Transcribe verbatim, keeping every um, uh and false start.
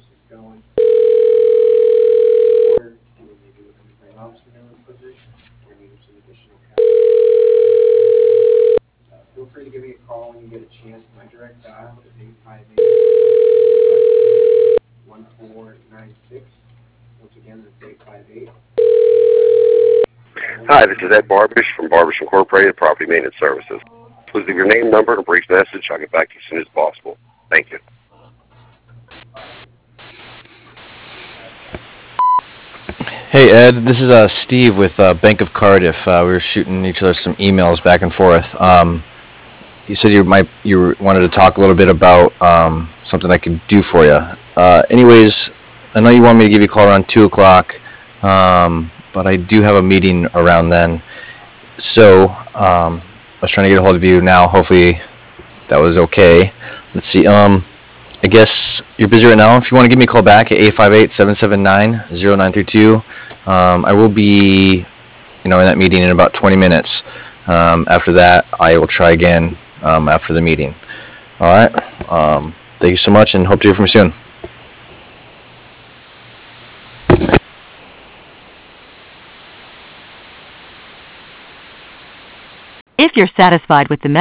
this is going. Or you know, maybe looking to bring on some new position or need some additional capital. Uh, feel free to give me a call when you get a chance. My direct dial is eight five eight, one four nine six. Once again, that's eight five eight. Hi, this is Ed Barbish from Barbish Incorporated Property Maintenance Services. Please leave your name, number, and a brief message. I'll get back to you as soon as possible. Thank you. Hey Ed, this is uh, Steve with uh, Bank of Cardiff. Uh, we were shooting each other some emails back and forth. Um, you said you might you wanted to talk a little bit about um, something I could do for you. Uh, anyways, I know you want me to give you a call around two o'clock, um, but I do have a meeting around then. So um, I was trying to get a hold of you now. Hopefully that was okay. Let's see. Um, I guess you're busy right now. If you want to give me a call back at eight five eight, seven seven nine, zero nine three two. Um, I will be, you know, in that meeting in about twenty minutes. Um, after that, I will try again um, after the meeting. All right. Um, thank you so much, and hope to hear from you soon. If you're satisfied with the message,